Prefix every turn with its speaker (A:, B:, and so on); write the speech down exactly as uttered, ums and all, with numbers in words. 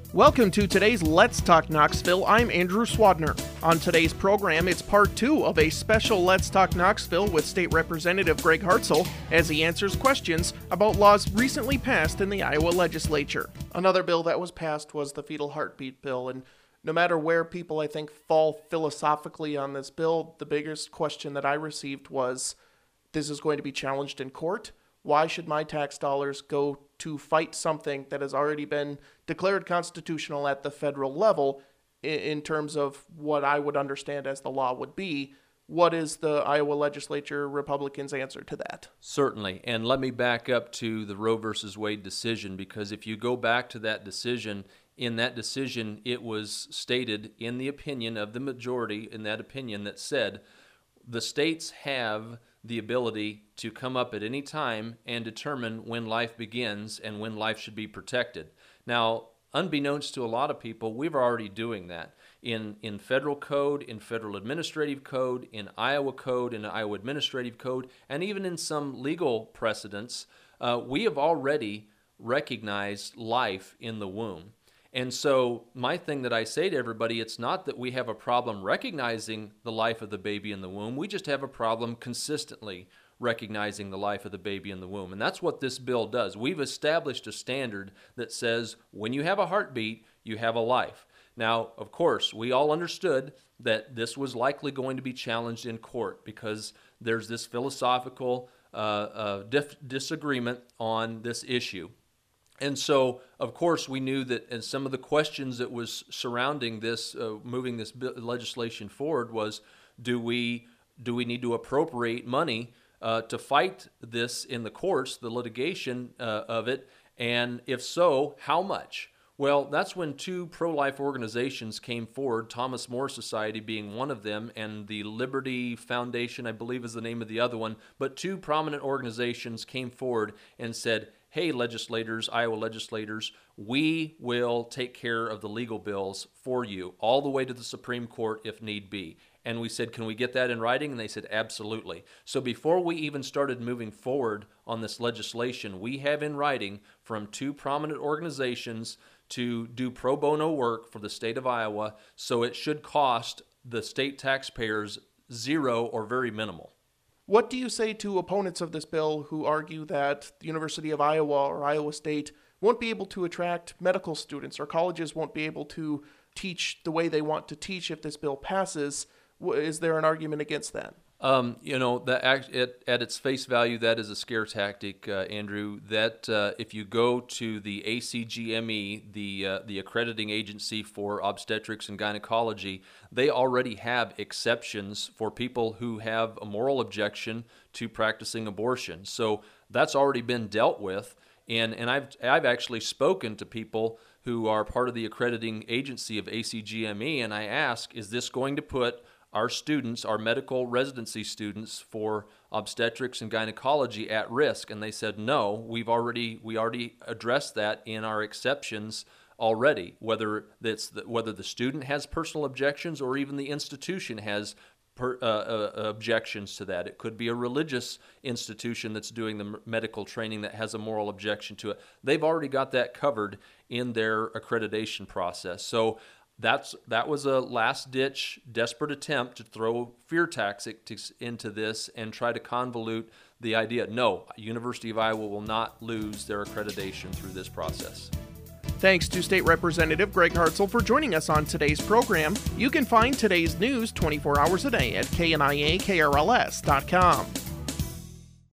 A: Welcome to today's Let's Talk Knoxville. I'm Andrew Swadner. On today's program, it's part two of a special Let's Talk Knoxville with State Representative Greg Hartzell as he answers questions about laws recently passed in the Iowa legislature. Another bill that was passed was the fetal heartbeat bill, and no matter where people, I think, fall philosophically on this bill, the biggest question that I received was, this is going to be challenged in court. Why should my tax dollars go to fight something that has already been declared constitutional at the federal level in terms of what I would understand as the law would be? What is the Iowa legislature Republicans' answer to that?
B: Certainly, and let me back up to the Roe versus Wade decision, because if you go back to that decision, in that decision it was stated in the opinion of the majority in that opinion that said the states have the ability to come up at any time and determine when life begins and when life should be protected. Now, unbeknownst to a lot of people, we're already doing that. In in federal code, in federal administrative code, in Iowa code, in Iowa administrative code, and even in some legal precedents, uh, we have already recognized life in the womb. And so my thing that I say to everybody, it's not that we have a problem recognizing the life of the baby in the womb. We just have a problem consistently recognizing the life of the baby in the womb. And that's what this bill does. We've established a standard that says when you have a heartbeat, you have a life. Now, of course, we all understood that this was likely going to be challenged in court because there's this philosophical uh, uh, dif- disagreement on this issue. And so, of course, we knew that, and some of the questions that was surrounding this, uh, moving this legislation forward was, do we do we need to appropriate money uh, to fight this in the courts, the litigation uh, of it, and if so, how much? Well, that's when two pro-life organizations came forward, Thomas More Society being one of them, and the Liberty Foundation, I believe is the name of the other one, but two prominent organizations came forward and said, hey, legislators, Iowa legislators, we will take care of the legal bills for you, all the way to the Supreme Court if need be. And we said, can we get that in writing? And they said, absolutely. So before we even started moving forward on this legislation, we have in writing from two prominent organizations to do pro bono work for the state of Iowa, so it should cost the state taxpayers zero or very minimal.
A: What do you say to opponents of this bill who argue that the University of Iowa or Iowa State won't be able to attract medical students, or colleges won't be able to teach the way they want to teach if this bill passes? Is there an argument against that? Um,
B: you know, the, at, at its face value, that is a scare tactic, uh, Andrew. That uh, if you go to the A C G M E, the uh, the accrediting agency for obstetrics and gynecology, they already have exceptions for people who have a moral objection to practicing abortion. So that's already been dealt with. And and I've I've actually spoken to people who are part of the accrediting agency of A C G M E, and I ask, is this going to put our students, our medical residency students for obstetrics and gynecology at risk? And they said, no, we've already we already addressed that in our exceptions already, whether that's the, whether the student has personal objections or even the institution has per, uh, uh, objections to that. It could be a religious institution that's doing the medical training that has a moral objection to it. They've already got that covered in their accreditation process. So That's that was a last-ditch, desperate attempt to throw fear tactics into this and try to convolute the idea. No, University of Iowa will not lose their accreditation through this process.
A: Thanks to State Representative Greg Hartzell for joining us on today's program. You can find today's news twenty-four hours a day at K N I A K R L S dot com.